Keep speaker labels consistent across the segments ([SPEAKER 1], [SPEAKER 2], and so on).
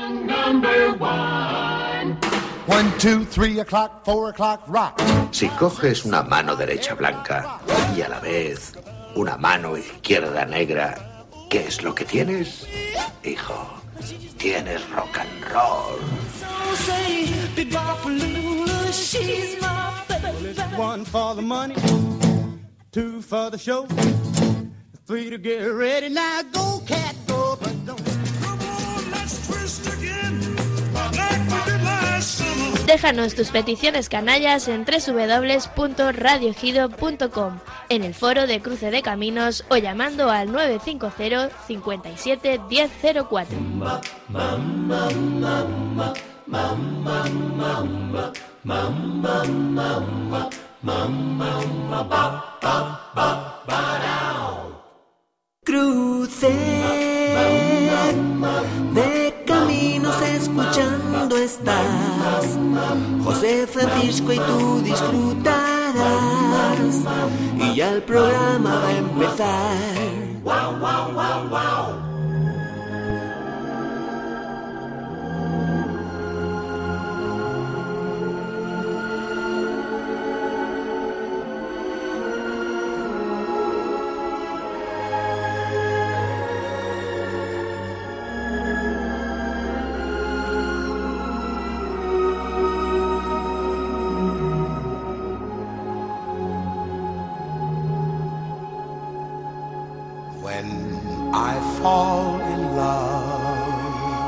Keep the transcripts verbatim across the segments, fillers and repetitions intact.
[SPEAKER 1] number one.
[SPEAKER 2] One, two, three o'clock, four o'clock, rock.
[SPEAKER 3] Si coges una mano derecha blanca y a la vez una mano izquierda negra, ¿qué es lo que tienes? Hijo, tienes rock and roll.
[SPEAKER 4] One for the money, two for the show, three to get ready. Now go, cat, go, but don't. Come on, let's twist again, like we did last summer.
[SPEAKER 5] Déjanos tus peticiones canallas en doble u doble u doble u punto radio ejido punto com, en el foro de Cruce de Caminos o llamando al nueve cinco cero, cincuenta y siete, diez cero cuatro.
[SPEAKER 1] Ma, ma, ma, ma, ma, ma, ma, ma, ma, ma, ma, ma, ma.
[SPEAKER 6] Cruce de Caminos escuchando estás, José Francisco y tú disfrutarás, y ya el programa va a empezar. Wow, wow, wow, wow.
[SPEAKER 2] Fall in love,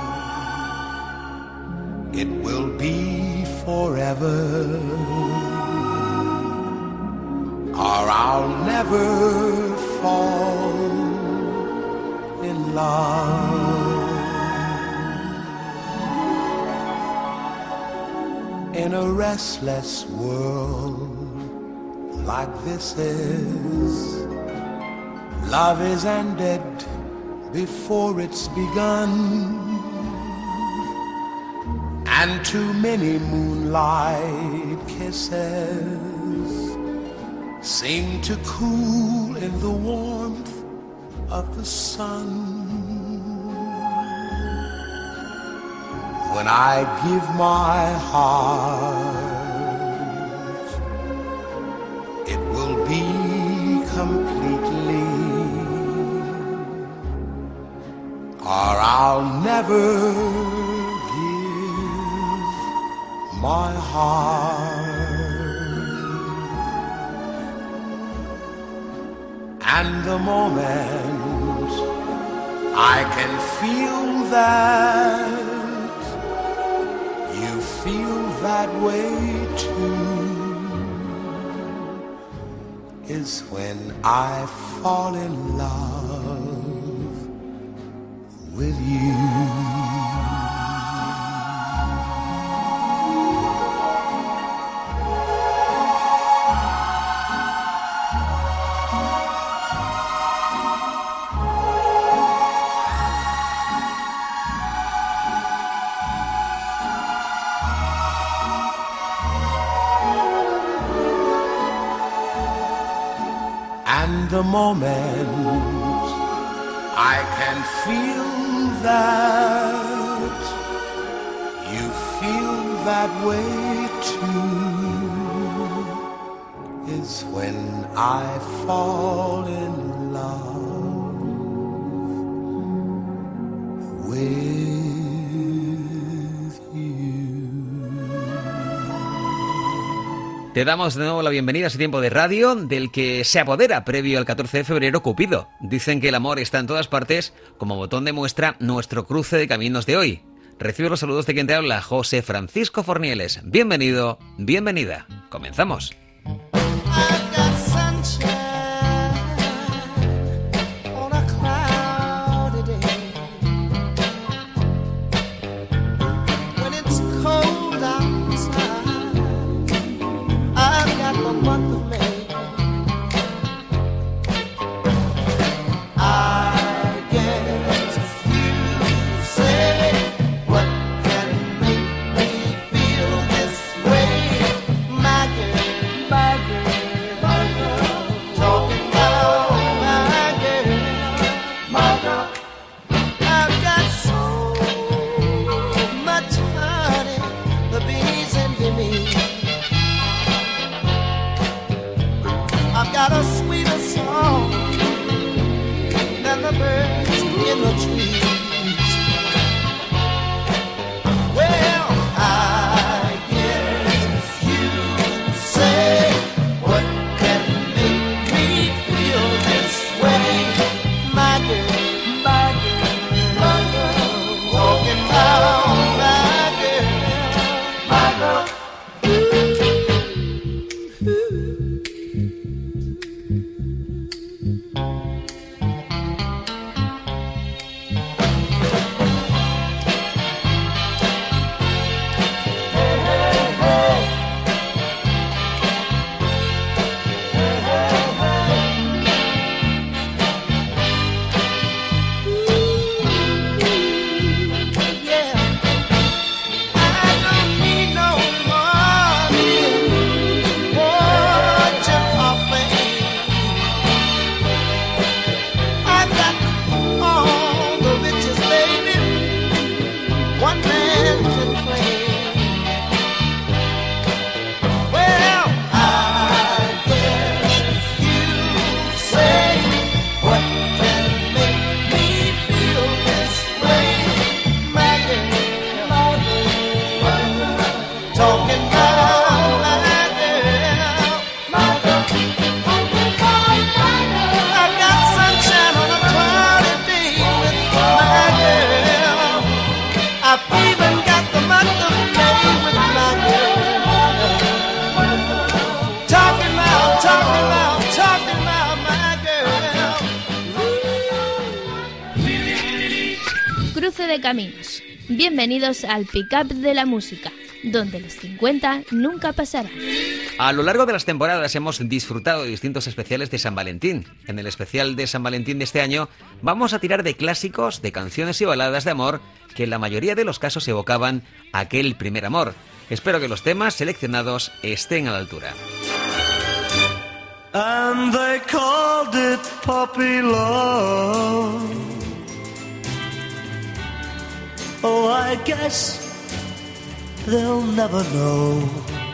[SPEAKER 2] it will be forever, or I'll never fall in love. In a restless world like this is, love is ended before it's begun, and too many moonlight kisses seem to cool in the warmth of the sun. When I give my heart, it will be completely, or I'll never give my heart. And the moment I can feel that you feel that way too is when I fall in love with you. And the moment I can feel that you feel that way too is when I fall in love with
[SPEAKER 7] Te damos de nuevo la bienvenida a ese tiempo de radio del que se apodera previo al catorce de febrero Cupido. Dicen que el amor está en todas partes, como botón de muestra nuestro cruce de caminos de hoy. Recibe los saludos de quien te habla, José Francisco Fornieles. Bienvenido, bienvenida. Comenzamos.
[SPEAKER 4] play. Well, I guess you say, what can make me feel this way, Maggie, Maggie, talking about my girl, my girl. I got sunshine on a cloudy day with my girl. I've even got the month of May with my girl. Talking about, talking about, talking about my girl.
[SPEAKER 5] Cruce de caminos. Bienvenidos al Pick-up de la música, donde los cincuenta nunca pasarán.
[SPEAKER 7] A lo largo de las temporadas hemos disfrutado de distintos especiales de San Valentín. En el especial de San Valentín de este año vamos a tirar de clásicos, de canciones y baladas de amor que en la mayoría de los casos evocaban aquel primer amor. Espero que los temas seleccionados estén a la altura.
[SPEAKER 6] And they called it puppy love. Oh, I guess they'll never know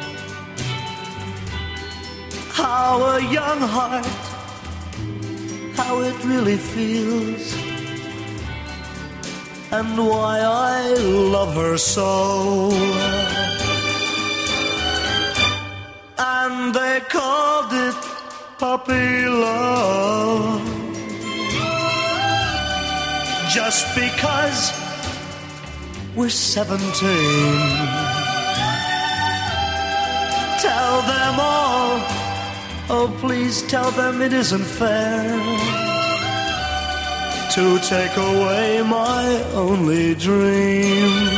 [SPEAKER 6] how a young heart, how it really feels, and why I love her so. And they called it puppy love, just because we're seventeen. Tell them all, oh please tell them it isn't fair to take away my only dream.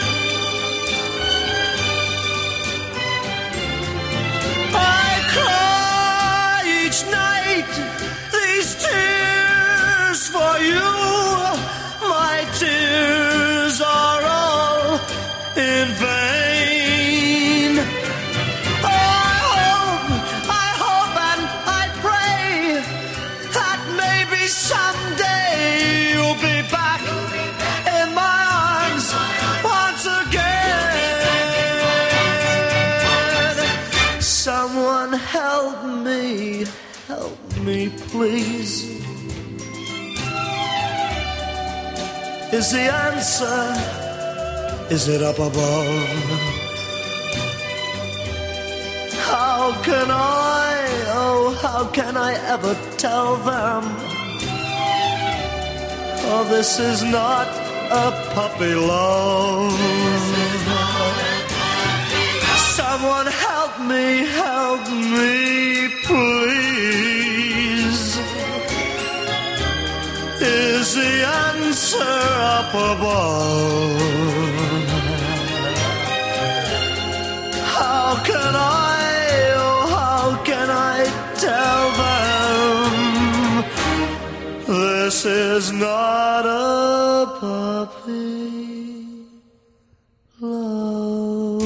[SPEAKER 6] I cry each night these tears for you. My tears are all in vain. Oh, I hope, I hope and I pray that maybe someday you'll be back in my arms once again. Someone help me, help me please. Is the answer, is it up above? How can I, oh how can I ever tell them? Oh, this is not a puppy love. Someone help me, help me please. Is the answer up above? How can I, oh how can I tell them this is not a puppy love?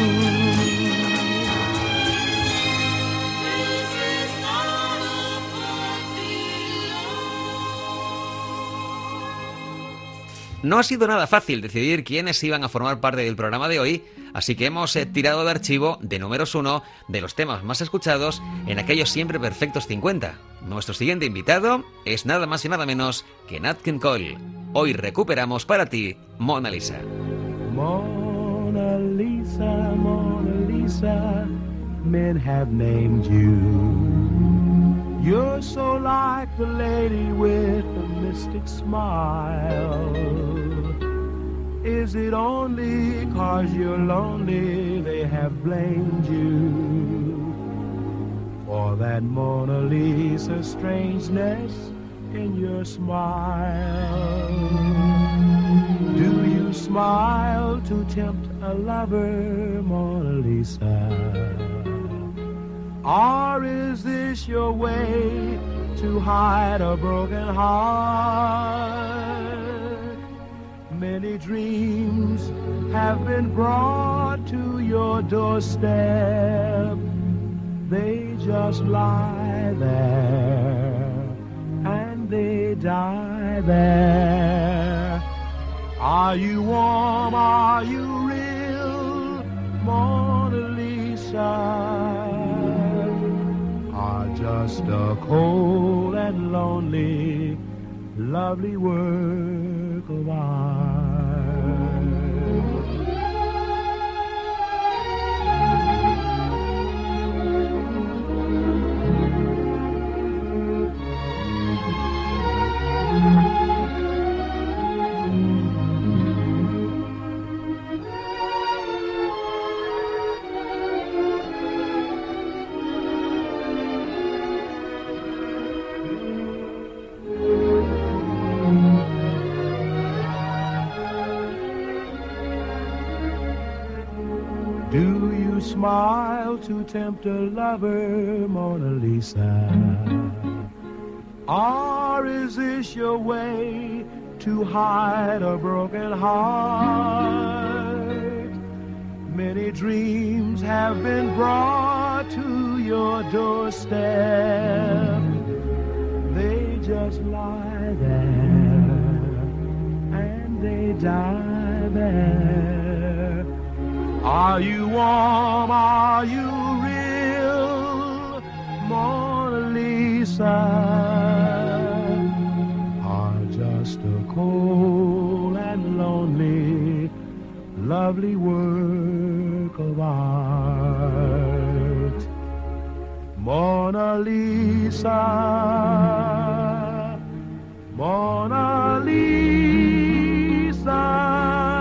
[SPEAKER 7] No ha sido nada fácil decidir quiénes iban a formar parte del programa de hoy, así que hemos eh, tirado de archivo de números uno de los temas más escuchados en aquellos siempre perfectos cincuenta. Nuestro siguiente invitado es nada más y nada menos que Nat King Cole. Hoy recuperamos para ti Mona Lisa.
[SPEAKER 8] Mona Lisa, Mona Lisa, men have named you. You're so like the lady with the mystic smile. Is it only 'cause you're lonely they have blamed you for that Mona Lisa strangeness in your smile? Do you smile to tempt a lover, Mona Lisa? Or is this your way to hide a broken heart? Many dreams have been brought to your doorstep. They just lie there and they die there. Are you warm? Are you real, Mona Lisa? Or just a cold and lonely, lovely work of art? Do you smile to tempt a lover, Mona Lisa? Or is this your way to hide a broken heart? Many dreams have been brought to your doorstep. They just lie there and they die there. Are you warm? Are you real, Mona Lisa? Or just a cold and lonely, lovely work of art? Mona Lisa, Mona Lisa.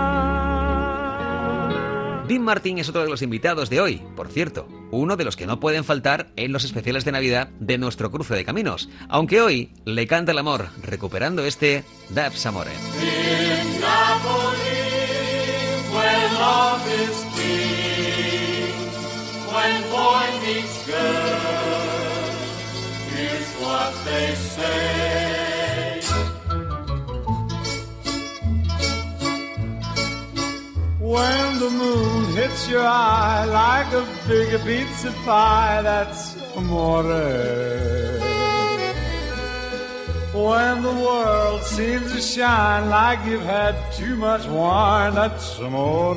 [SPEAKER 7] Dean Martin es otro de los invitados de hoy, por cierto, uno de los que no pueden faltar en los especiales de Navidad de nuestro cruce de caminos, aunque hoy le canta el amor, recuperando este That's Amore.
[SPEAKER 1] In Napoli, where love is king, when boy meets girl, here's what they say. When the moon hits your eye like a big pizza pie, that's amore. When the world seems to shine like you've had too much wine, that's amore.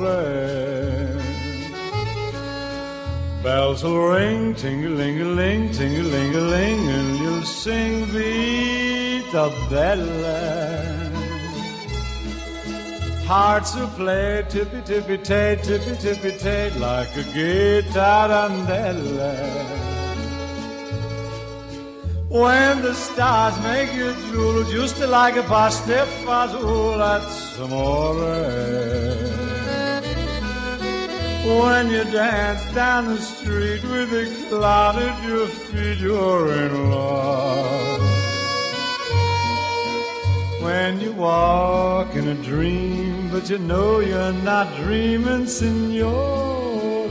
[SPEAKER 1] Bells will ring, ting-a-ling-a-ling, ting-a-ling-a-ling, and you'll sing Vita Bella. Hearts will play tippy-tippy-tay, tippy-tippy-tay, like a gay tarantella. When the stars make you drool, just like a pastifazool, that's amore. When you dance down the street with a cloud at your feet, you're in love. When you walk in a dream, but you know you're not dreaming, signore.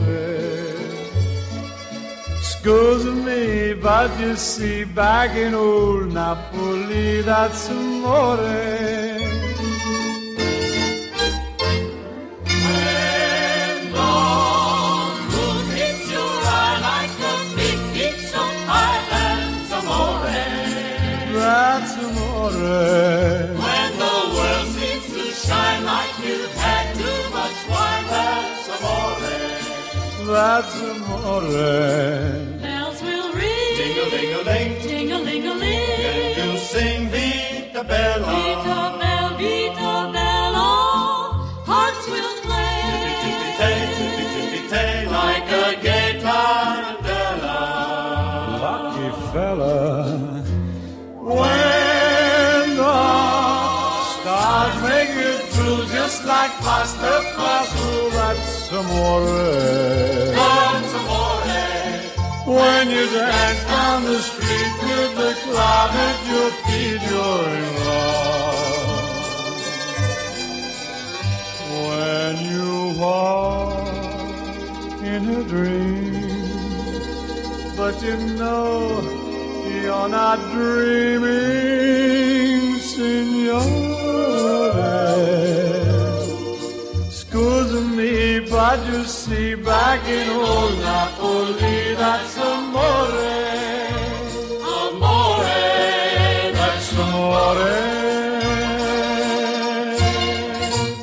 [SPEAKER 1] Scusa me, but you see, back in old Napoli, that's amore. When the moon hits your eye like a big pizza pie, that's amore. That's amore. That's amore.
[SPEAKER 9] Bells will ring,
[SPEAKER 1] ding-a-ling-a-ling,
[SPEAKER 9] ding-a-ling-a-ling,
[SPEAKER 1] and you'll sing Vita Bella.
[SPEAKER 9] Vita Bella, Vita Bella. Hearts will play,
[SPEAKER 1] tippy-tippy-tay, tippy-tippy-tay, like a gay tarantella.
[SPEAKER 8] Lucky fella. When the stars make it through, just like pasta fazool, that's amore.
[SPEAKER 1] That's amore.
[SPEAKER 8] When you dance down the street with the cloud at your feet, you're in love. When you walk in a dream, but you know you're not dreaming, signore. Scusa me, but you see, back in old Napoli, that's amore. Amore, that's amore.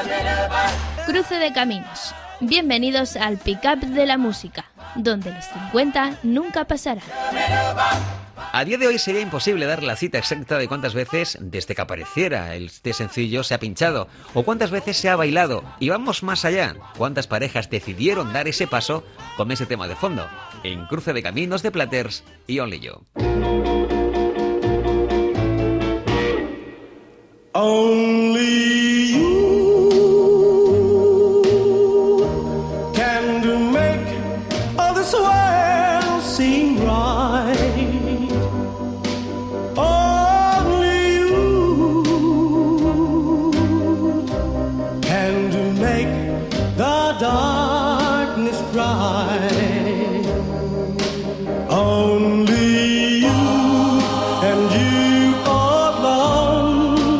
[SPEAKER 5] Cruce de caminos. Bienvenidos al pick-up de la música, donde los cincuenta nunca pasarán.
[SPEAKER 7] A día de hoy sería imposible dar la cita exacta de cuántas veces, desde que apareciera este sencillo, se ha pinchado o cuántas veces se ha bailado. Y vamos más allá, cuántas parejas decidieron dar ese paso con ese tema de fondo, en Cruce de Caminos de Platters y Only You.
[SPEAKER 6] Only you can do make all this world seem right. Only you can do make the darkness bright. Only you and you alone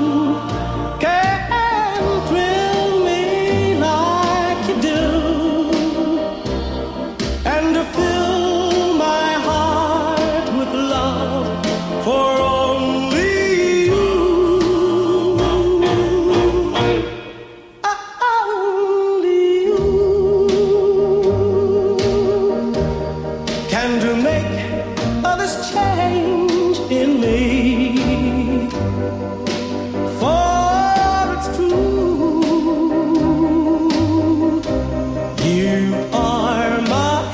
[SPEAKER 6] can thrill me like you do, and to fill my heart with love for only you. Only you can do make all this change in me. For it's true, you are my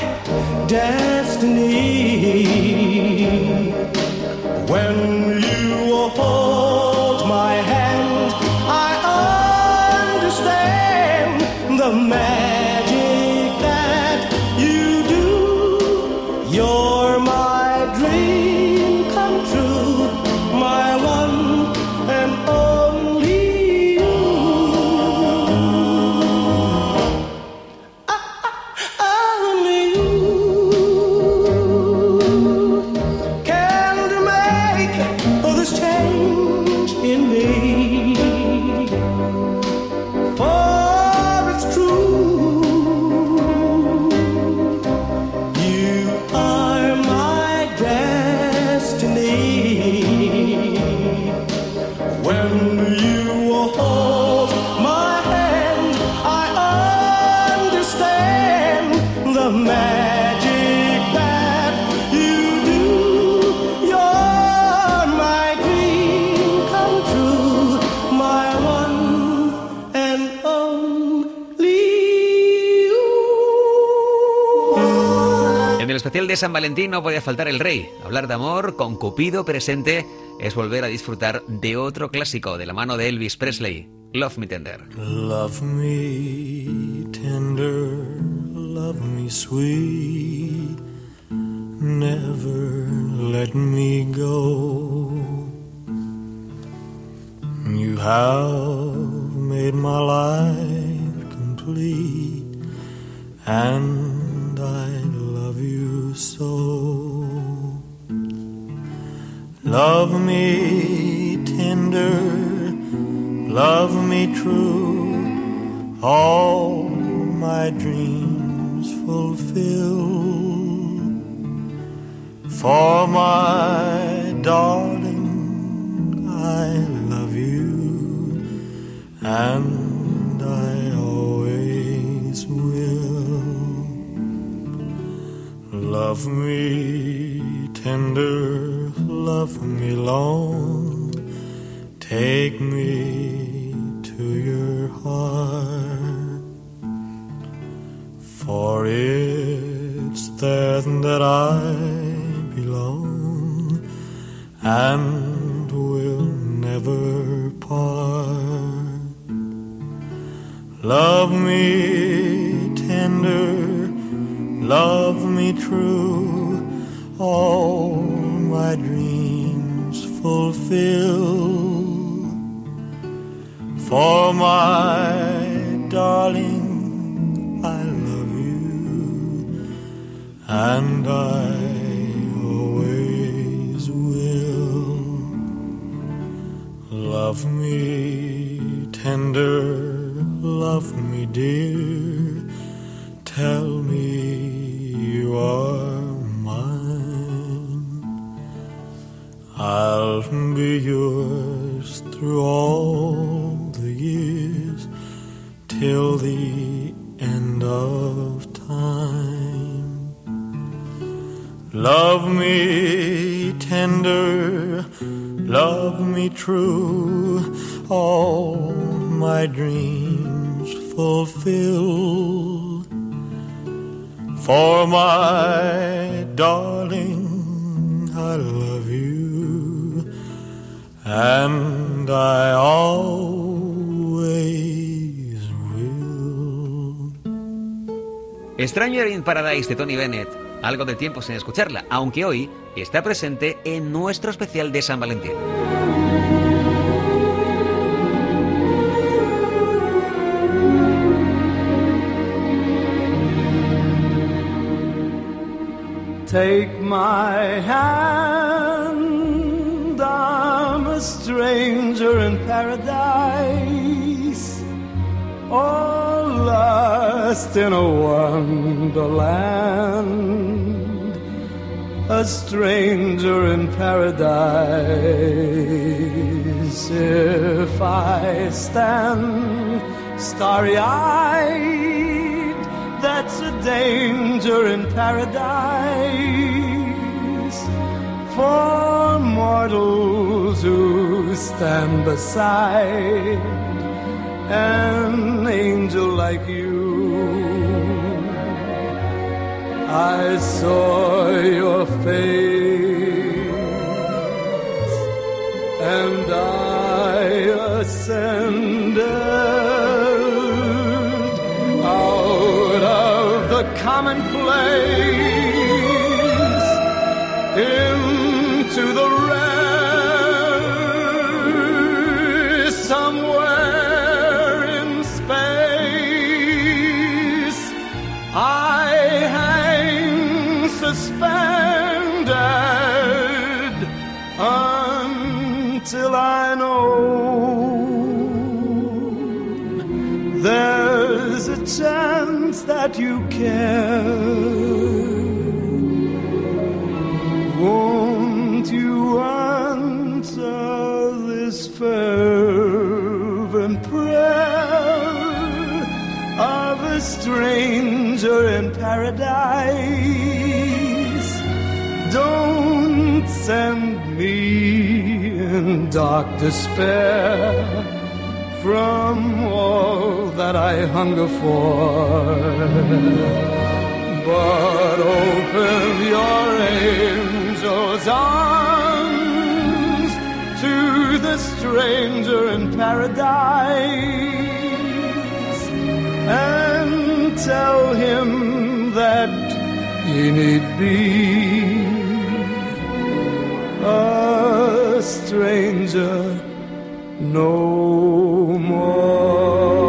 [SPEAKER 6] destiny. When you hold my hand, I understand the magic that you do. You're my dream come true, my one and only you. Only you can make all this change in me. For it's true, you are my destiny. When you hold my hand, I understand the magic that you do. You're my dream come true, my one and only you.
[SPEAKER 7] En el especial de San Valentín no podía faltar el rey. Hablar de amor con Cupido presente es volver a disfrutar de otro clásico de la mano de Elvis Presley, Love Me Tender.
[SPEAKER 8] Love me tender, love me sweet, never let me go. You have made my life complete, and I love you so. Love me tender, love me true, all my dreams fulfill. For my darling, I love you, and I always will. Love me tender, love me long, take me to your heart, for it's there that I belong and will never part. Love me tender, love me true, all my dreams fulfill. For my darling, I love you, and I always will. Love me tender, love me dear, tell me you are mine. I'll be yours through all the years, till the end of time. Love me tender, love me true, all my dreams fulfill. For my darling, I love you, and I always will.
[SPEAKER 7] Stranger in Paradise de Tony Bennett. Algo de tiempo sin escucharla, aunque hoy está presente en nuestro especial de San Valentín.
[SPEAKER 6] Take my hand, I'm a stranger in paradise, all lost in a wonderland, a stranger in paradise. If I stand starry-eyed, that's a danger in paradise for mortals who stand beside an angel like you. I saw your face and I ascended out of the commonplace into the rare, somewhere in space I hang suspended until I know there's a chance that you care. Won't you answer this fervent prayer of a stranger in paradise? Don't send me in dark despair from all that I hunger for, but open your angel's arms to the stranger in paradise and tell him that he need be a stranger no more.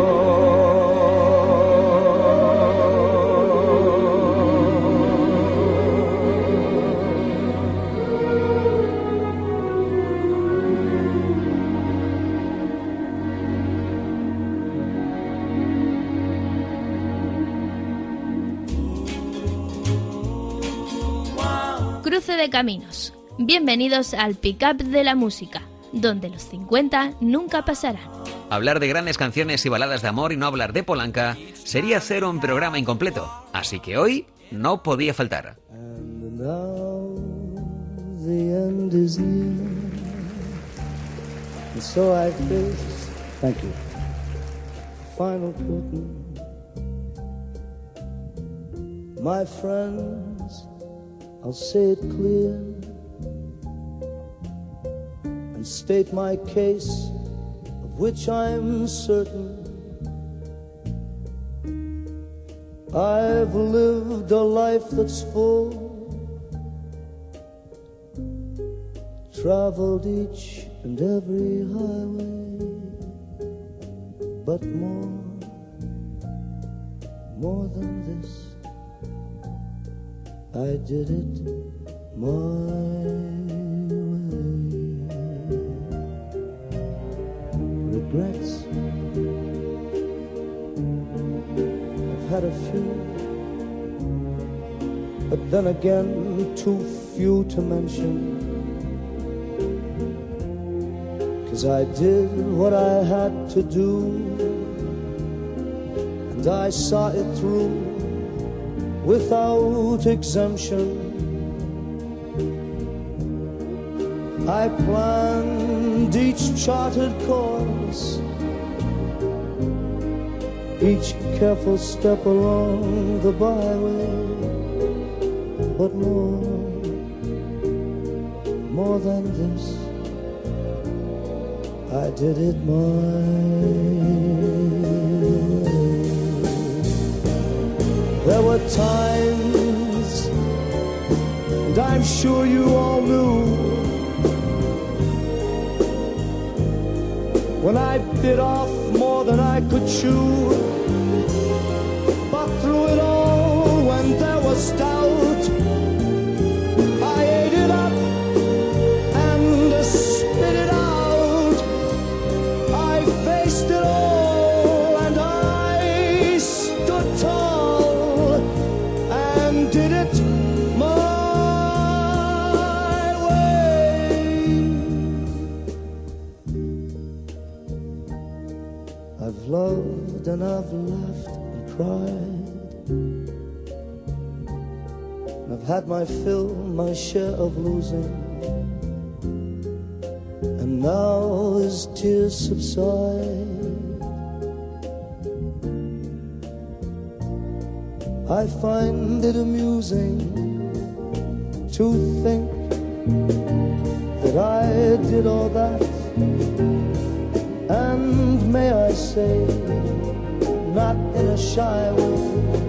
[SPEAKER 5] Cruce de caminos. Bienvenidos al Pick-up de la música, donde los cincuenta nunca pasarán.
[SPEAKER 7] Hablar de grandes canciones y baladas de amor y no hablar de Polanca sería hacer un programa incompleto, así que hoy no podía faltar.
[SPEAKER 6] And now the end is near, and so I face, thank you, final curtain. My friends, I'll say it clear and state my case, of which I'm certain. I've lived a life that's full, traveled each and every highway, but more, more than this, I did it my way. Regrets, I've had a few, but then again too few to mention, 'cause I did what I had to do,
[SPEAKER 10] and I saw it through without exemption. I planned each charted course, each careful step along the byway, but more, more than this, I did it my way. There were times, and I'm sure you all knew, when I bit off more than I could chew. But through it all, when there was doubt, I ate it up and spit it out. I faced it all and I stood tall and did it my I've loved and I've laughed and cried, and I've had my fill, my share of losing, and now as tears subside, I find it amusing to think that I did all that. And may I say, not in a shy way,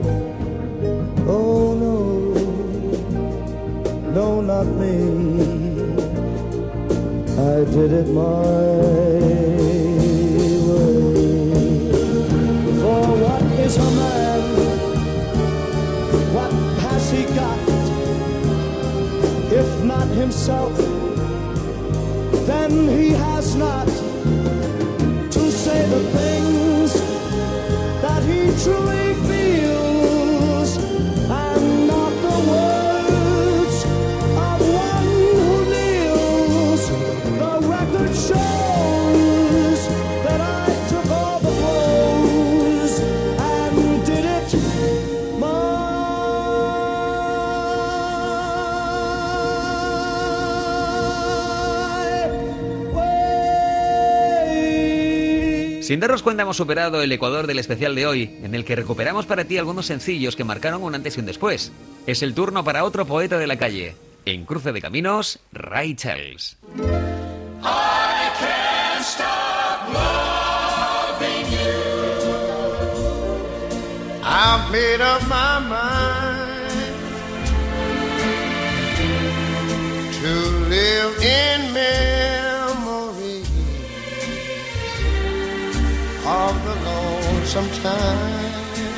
[SPEAKER 10] oh no, no, not me, I did it my way. For what is a man, what has he got, if not himself, then he has not say the things that he truly feels, and not the words of one who kneels. The record shows that I took all the blows and did it my
[SPEAKER 7] Sin darnos cuenta, hemos superado el ecuador del especial de hoy, en el que recuperamos para ti algunos sencillos que marcaron un antes y un después. Es el turno para otro poeta de la calle. En Cruce de Caminos, Ray Charles.
[SPEAKER 1] I can't stop loving you.
[SPEAKER 8] I've made up my mind to live in memory of the lonesome time.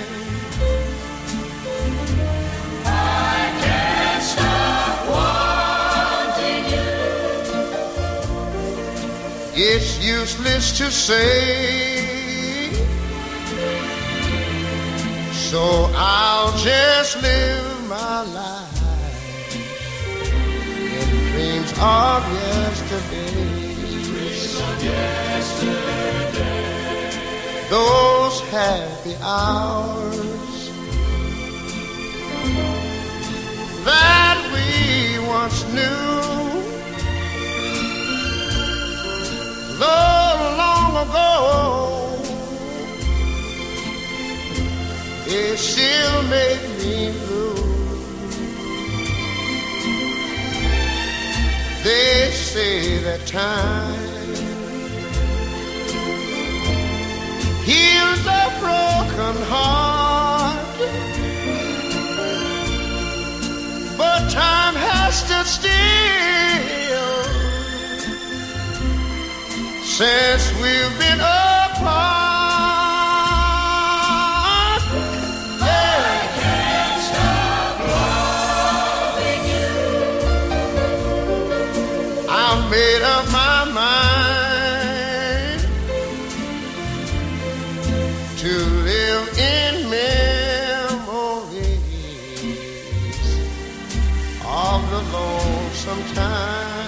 [SPEAKER 1] I can't stop wanting you.
[SPEAKER 8] It's useless to say, so I'll just live my life in dreams of yesterday.
[SPEAKER 1] Dreams of yesterday.
[SPEAKER 8] Those happy hours that we once knew, though long ago, it still made me blue. They say that time heals a broken heart, but time has stood still since we've been apart.
[SPEAKER 1] I can't stop loving you.
[SPEAKER 8] I made up my mind to live in memories of the lonesome time.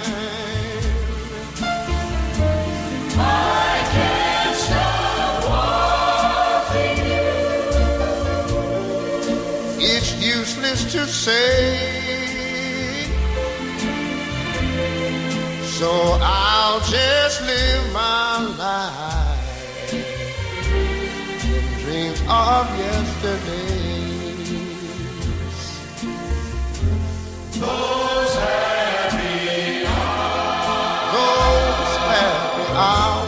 [SPEAKER 1] I can't stop wanting you.
[SPEAKER 11] to say, so I'll just live my life in dreams of yesterdays.
[SPEAKER 8] Those happy hours,
[SPEAKER 11] those happy hours.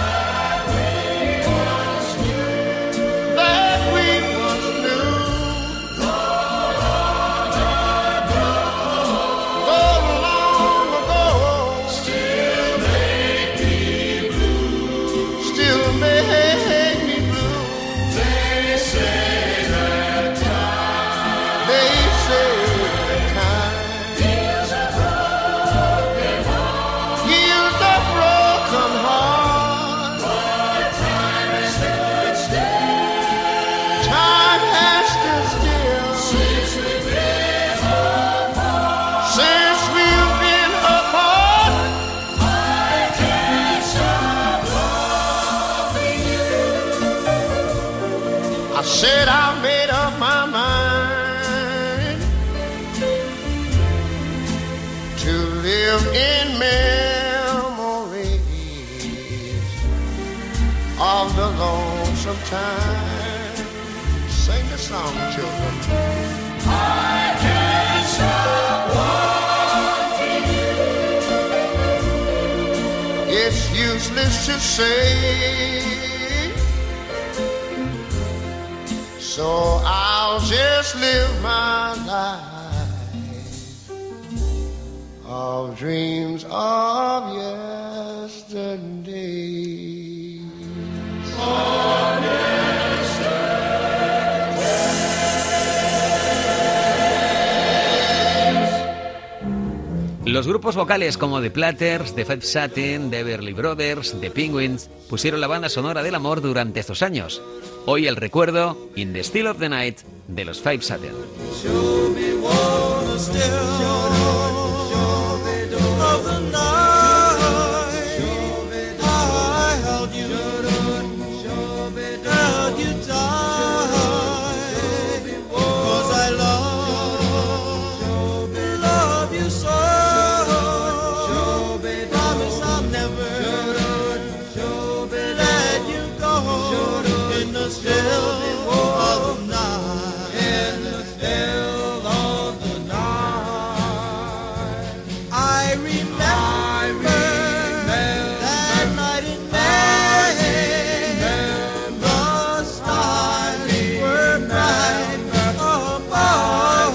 [SPEAKER 11] Said I made up my mind to live in memories of the lonesome time. Sing the song, children.
[SPEAKER 8] I can't stop wanting you.
[SPEAKER 11] It's useless to say, so I'll just live my life of dreams of yesterday. Of
[SPEAKER 7] Los grupos vocales como The Platters, The Five Satin, The Everly Brothers, The Penguins pusieron la banda sonora del amor durante estos años. Hoy el recuerdo, In the Still of the Night, de los Five Satin.
[SPEAKER 10] Show me one still of the night. I held you, held you tight, 'cause I love, love you so. Promise I'll never let you go. In the still of the night, in the still of the night, I remember, I remember that night in May. The stars were bright above. I'll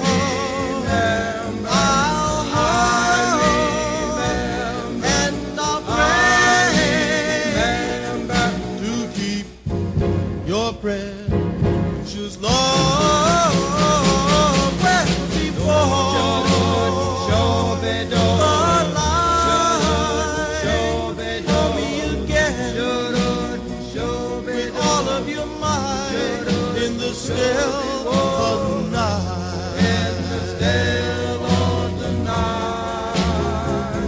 [SPEAKER 10] hope and I'll pray to keep your precious love well before the light. Hold me again with all of your might in the still of the night. In the still of the night.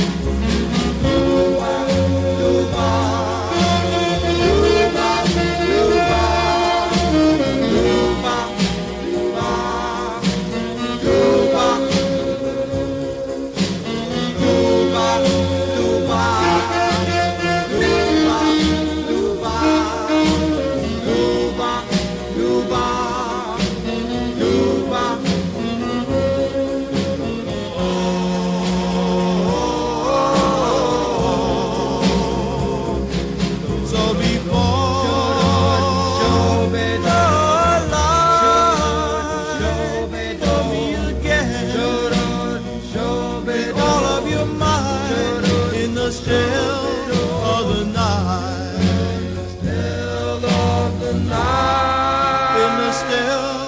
[SPEAKER 10] So before the light, hold me again with all of your might in the still of the night. Still of the night. In the still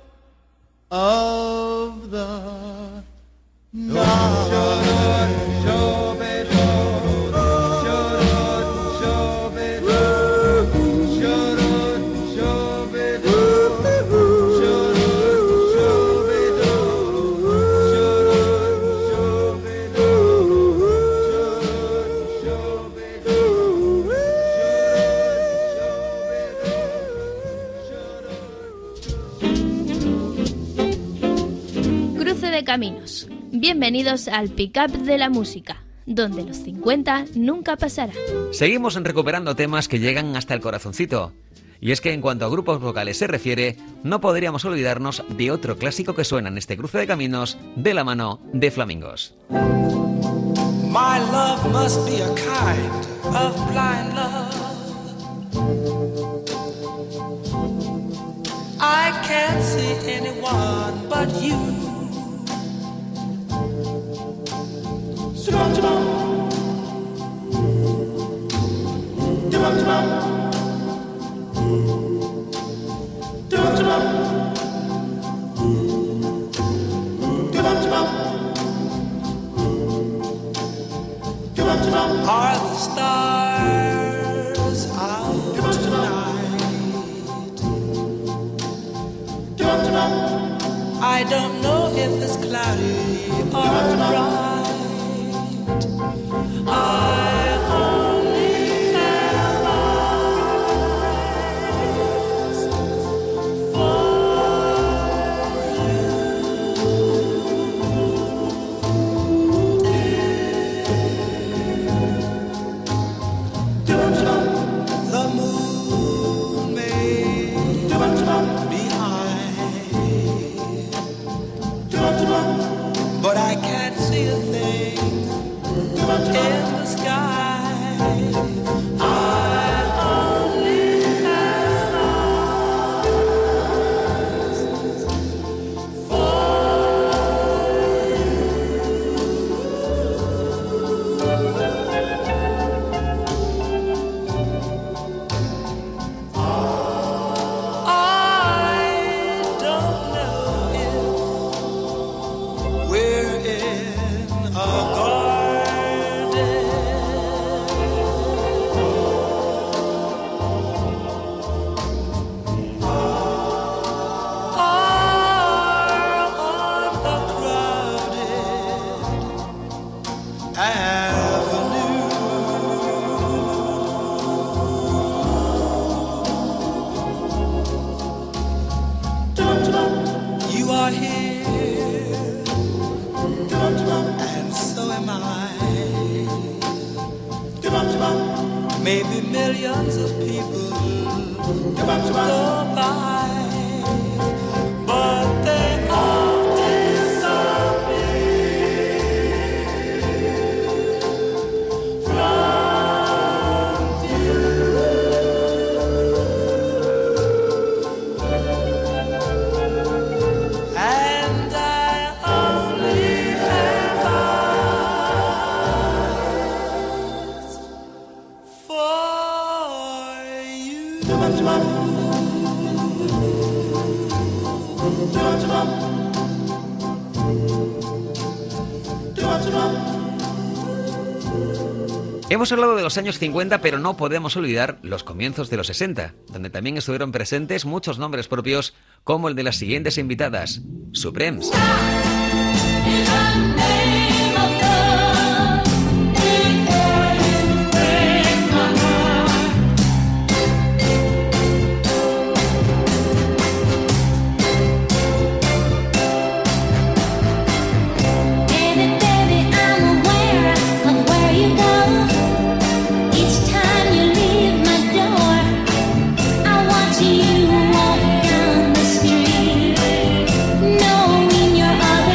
[SPEAKER 10] of the night.
[SPEAKER 5] de Caminos. Bienvenidos al Pick-up de la música, donde los cincuenta nunca pasarán.
[SPEAKER 7] Seguimos recuperando temas que llegan hasta el corazoncito. Y es que en cuanto a grupos vocales se refiere, no podríamos olvidarnos de otro clásico que suena en este cruce de caminos de la mano de Flamingos.
[SPEAKER 12] My love must be a kind of blind love. I can't see anyone but you.
[SPEAKER 8] Come
[SPEAKER 12] Are the stars out tonight? I don't know if it's cloudy or bright. I only have eyes for you. The moon may be high, but I can't see a thing in the sky. I only have eyes for I don't know if we're in a garden or on a crowded avenue. You are here, and so am I. Maybe millions of people go by, but they all disappear from view. And I only have eyes for you.
[SPEAKER 7] Hemos hablado de los años cincuenta, pero no podemos olvidar los comienzos de los sesenta, donde también estuvieron presentes muchos nombres propios, como el de las siguientes invitadas, Supremes.
[SPEAKER 13] You walk down the street, knowing your other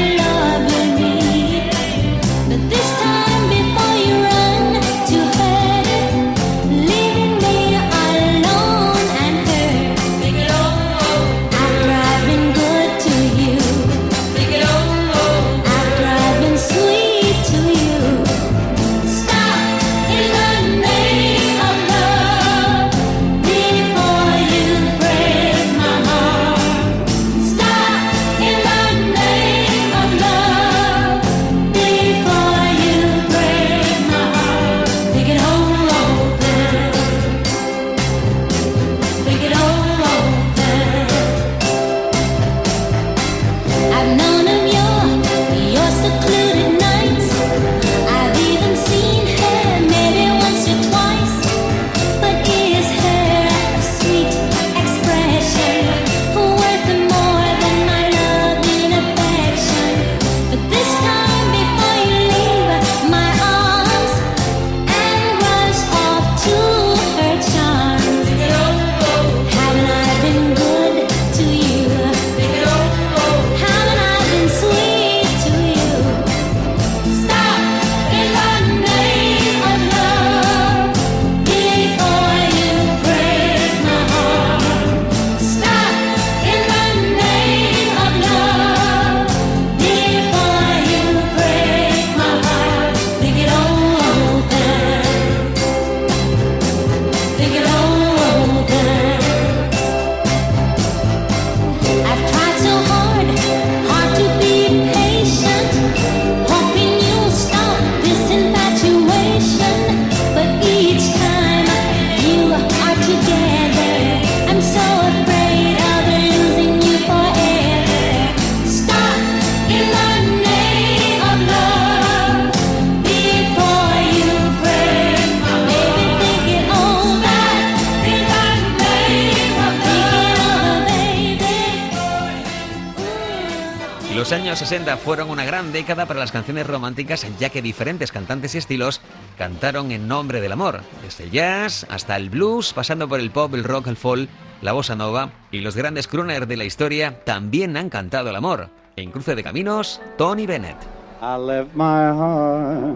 [SPEAKER 7] Los años sesenta fueron una gran década para las canciones románticas, ya que diferentes cantantes y estilos cantaron en nombre del amor, desde el jazz hasta el blues, pasando por el pop, el rock, el folk, la bossa nova, y los grandes crooners de la historia también han cantado el amor. En Cruce de Caminos, Tony Bennett.
[SPEAKER 13] I left my heart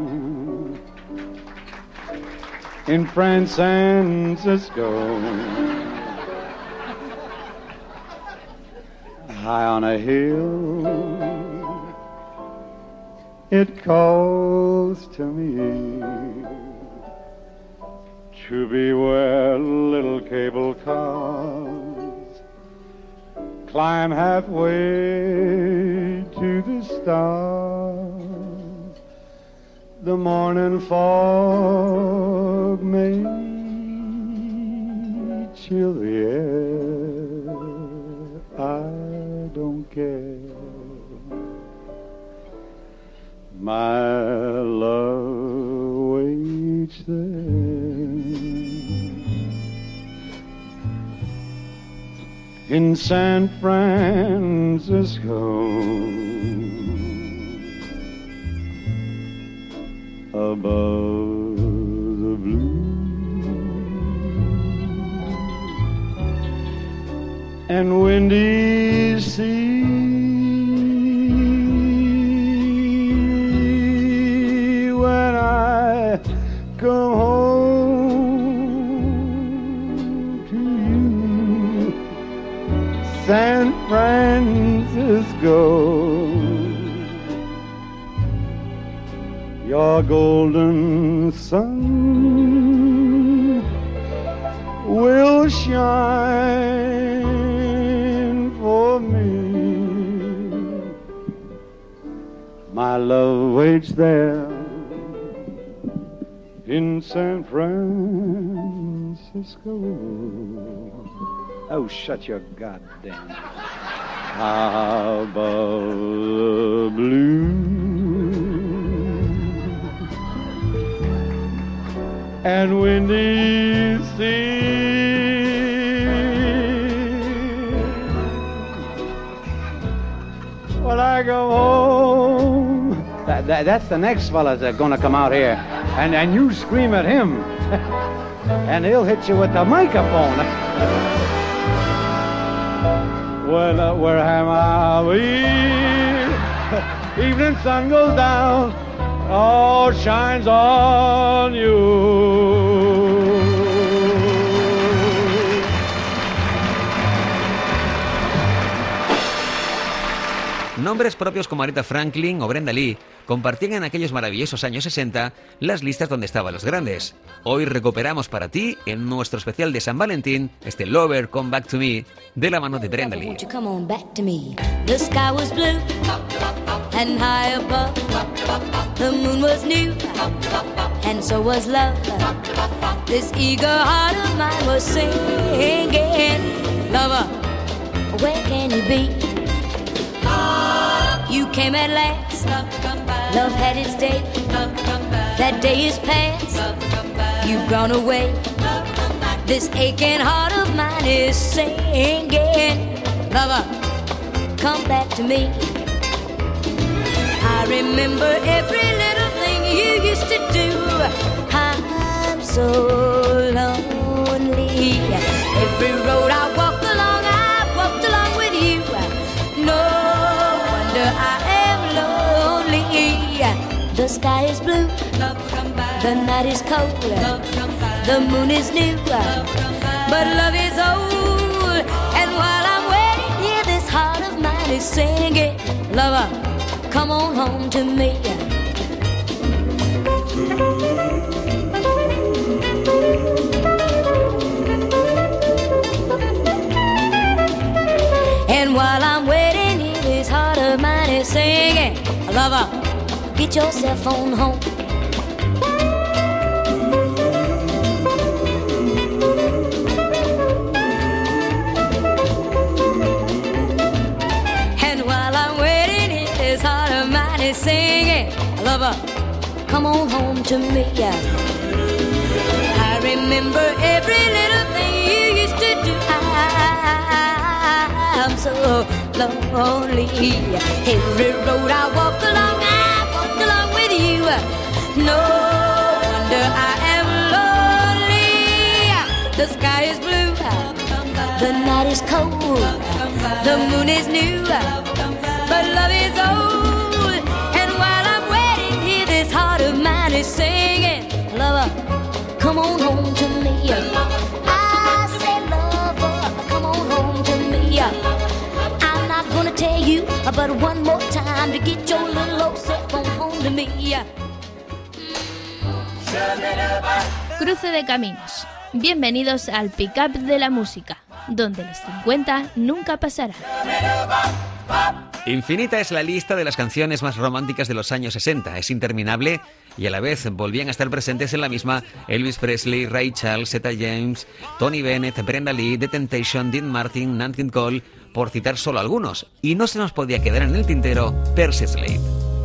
[SPEAKER 13] in San Francisco, high on a hill. It calls to me to be where little cable cars climb halfway to the stars. The morning fog may chill the air, I don't care. My love waits there in San Francisco, above the blue and windy sea. When I come home to you, San Francisco, your golden sun will shine for me. My love waits there in San Francisco. Oh, shut your goddamn. Above the blue and windy sea. When I go home, that, that, that's the next fellas that are gonna come out here, and and you scream at him, and he'll hit you with the microphone. When uh, where am I? Evening sun goes down, all shines on you.
[SPEAKER 7] Nombres propios como Aretha Franklin o Brenda Lee compartían en aquellos maravillosos años sesenta las listas donde estaban los grandes. Hoy recuperamos para ti, en nuestro especial de San Valentín, este Lover Come Back to Me de la mano de Brenda Lee.
[SPEAKER 14] Come on back to me. The sky was blue and high above. The moon was new and so was love. This eager heart of mine was singing, lover, where can you be? You came at last, love had its day. That day is past, you've gone away. This aching heart of mine is singing, lover, come back to me. I remember every little thing you used to do. I'm so lonely. Every road I walked along, I walked along with you. No wonder I am lonely. The sky is blue, the night is cold, the moon is new, but love is old. And while I'm waiting here, this heart of mine is singing, lover, come on home to me. And while I'm waiting here, this heart of mine is singing, lover, get yourself on home. And while I'm waiting here, this heart of mine is singing, lover, come on home to me. I remember every little thing you used to do. I'm so lonely. Every road I walk along, I walked along with you. No wonder I am lonely. The sky is blue, the night is cold, the moon is new, but love is old. And while I'm waiting here, this heart of mine is singing, lover, come on home to me. I say, lover, come on home to me. I'm not gonna tell you, but one more time to get your little old self on home to me.
[SPEAKER 5] Cruce de caminos. Bienvenidos al Pick-up de la música, donde los cincuenta nunca pasarán.
[SPEAKER 7] Infinita es la lista de las canciones más románticas de los años sesenta. Es interminable y a la vez volvían a estar presentes en la misma Elvis Presley, Ray Charles, Etta James, Tony Bennett, Brenda Lee, The Temptations, Dean Martin, Nat King Cole, por citar solo algunos. Y no se nos podía quedar en el tintero Percy Slade.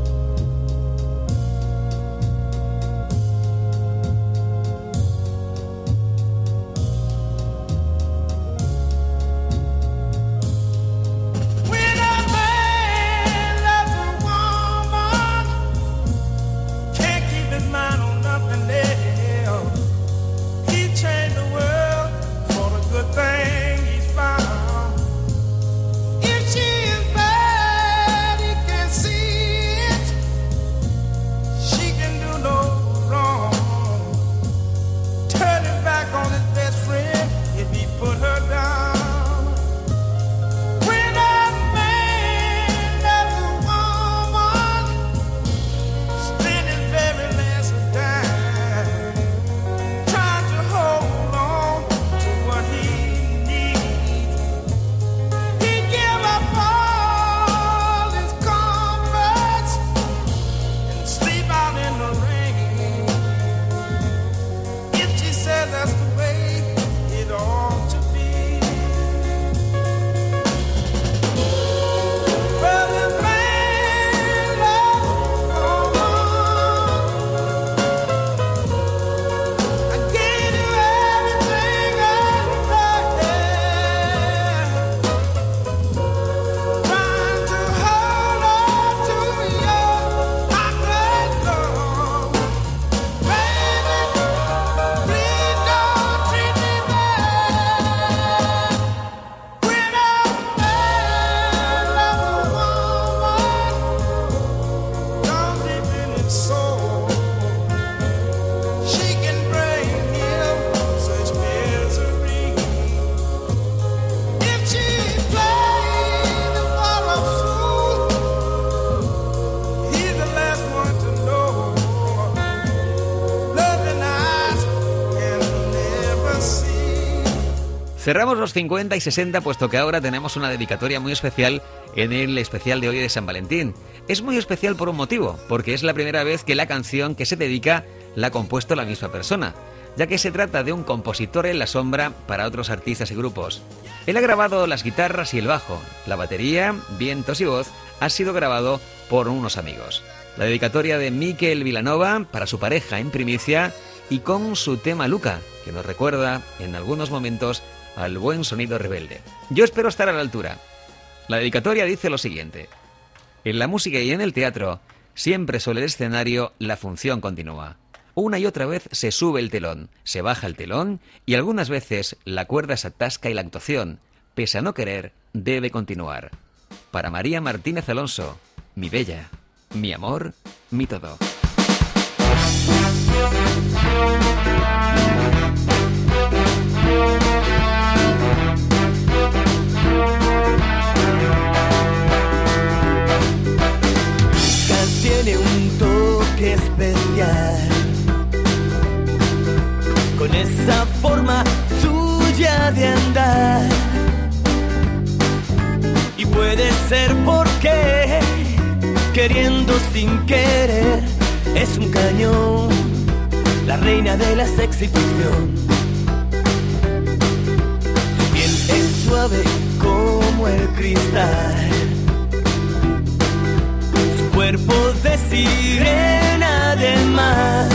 [SPEAKER 7] Cerramos los cincuenta y sesenta, puesto que ahora tenemos una dedicatoria muy especial en el especial de hoy de San Valentín. Es muy especial por un motivo, porque es la primera vez que la canción que se dedica la ha compuesto la misma persona, ya que se trata de un compositor en la sombra para otros artistas y grupos. Él ha grabado las guitarras y el bajo, la batería, vientos y voz ha sido grabado por unos amigos. La dedicatoria de Mikel Vilanova para su pareja en primicia y con su tema Luca, que nos recuerda en algunos momentos al buen sonido rebelde. Yo espero estar a la altura. La dedicatoria dice lo siguiente: en la música y en el teatro, siempre sobre el escenario la función continúa. Una y otra vez se sube el telón, se baja el telón y algunas veces la cuerda se atasca y la actuación, pese a no querer, debe continuar. Para María Martínez Alonso, mi bella, mi amor, mi todo.
[SPEAKER 6] Tiene un toque especial, con esa forma suya de andar, y puede ser porque, queriendo sin querer, es un cañón, la reina de la sexy ficción. Su piel es suave como el cristal, cuerpo de sirena del mar,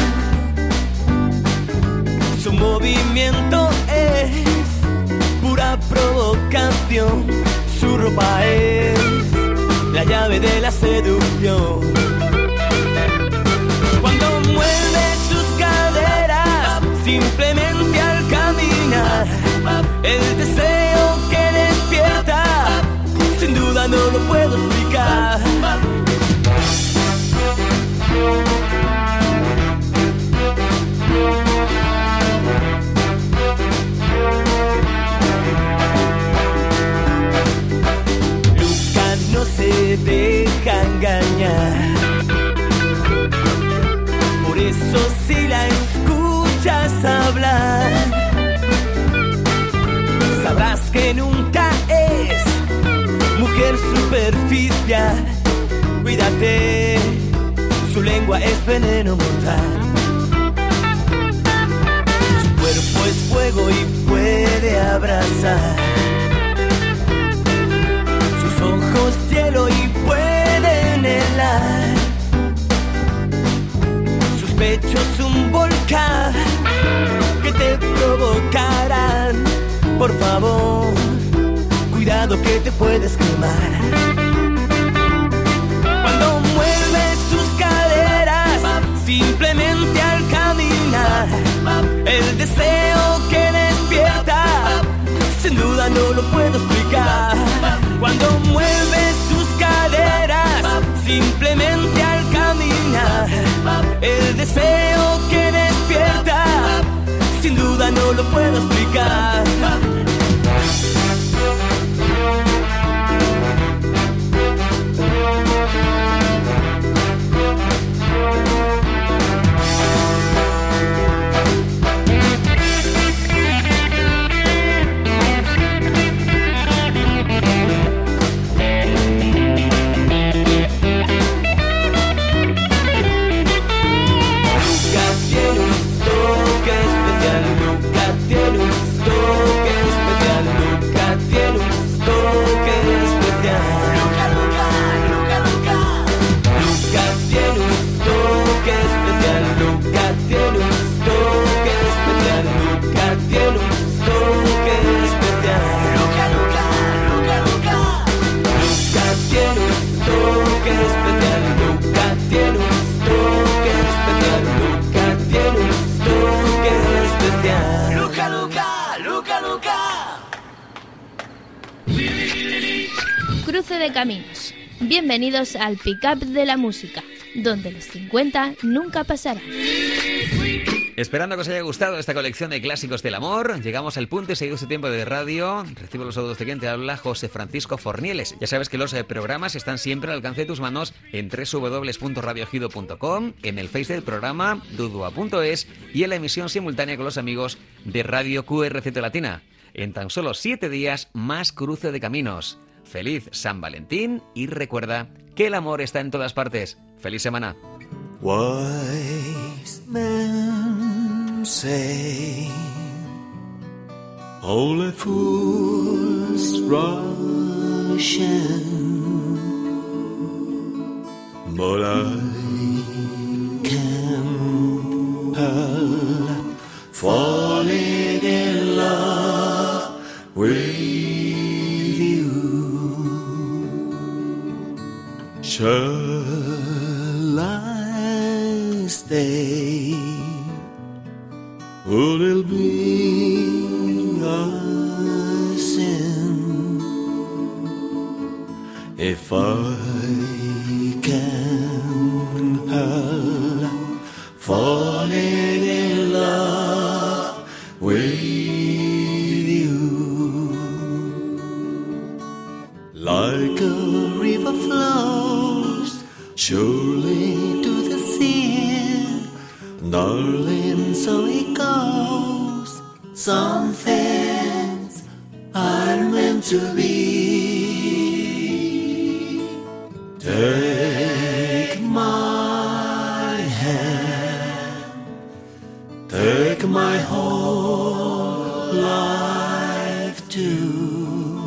[SPEAKER 6] su movimiento es pura provocación, su ropa es la llave de la seducción. Cuando mueve sus caderas, simplemente al caminar, el deseo que despierta, sin duda no lo puedo explicar. Lucas no se deja engañar, por eso si la escuchas hablar, sabrás que nunca es mujer superficial. Cuídate, su lengua es veneno mortal. Su cuerpo es fuego y puede abrazar, sus ojos hielo y pueden helar, sus pechos un volcán que te provocarán. Por favor, cuidado que te puedes quemar. Cuando mueve sus caderas, simplemente al caminar, el deseo que despierta, sin duda no lo puedo explicar. Cuando mueve sus caderas, simplemente al caminar, el deseo que despierta, sin duda no lo puedo explicar.
[SPEAKER 5] Cruce de caminos. Bienvenidos al pick-up de la música, donde los cincuenta nunca pasarán.
[SPEAKER 7] Esperando que os haya gustado esta colección de clásicos del amor, llegamos al punto y seguido este tiempo de radio. Recibo los saludos de quien te habla, José Francisco Fornieles. Ya sabes que los eh, programas están siempre al alcance de tus manos en doble u doble u doble u punto radio ejido punto com, en el Face del programa, dudua punto es y en la emisión simultánea con los amigos de Radio Q R Z Latina. En tan solo siete días, más cruce de caminos. Feliz San Valentín y recuerda que el amor está en todas partes. ¡Feliz semana!
[SPEAKER 15] Wise men say only fools rush in, but I can't help falling in love with you. Shall I stay? Would it be a sin if I can help falling in love with you? Like a river flows surely to the sea, darling, so it goes. Some things are meant to be. Take my hand, take my whole life too,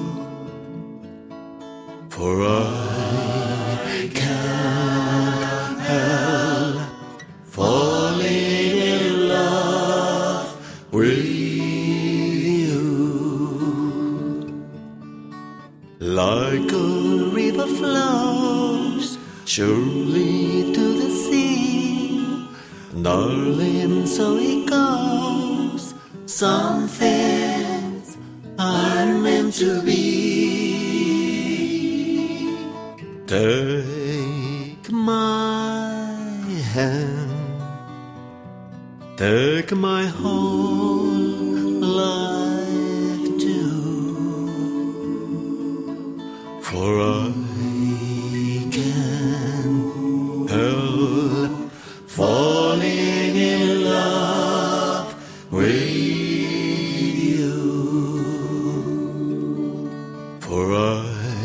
[SPEAKER 15] for I can't help falling in love with you. like a river flows surely to the sea. Darling, so it goes. Some things are meant to be. Take my hand, take my whole life too, for I can't help falling in love with you, for I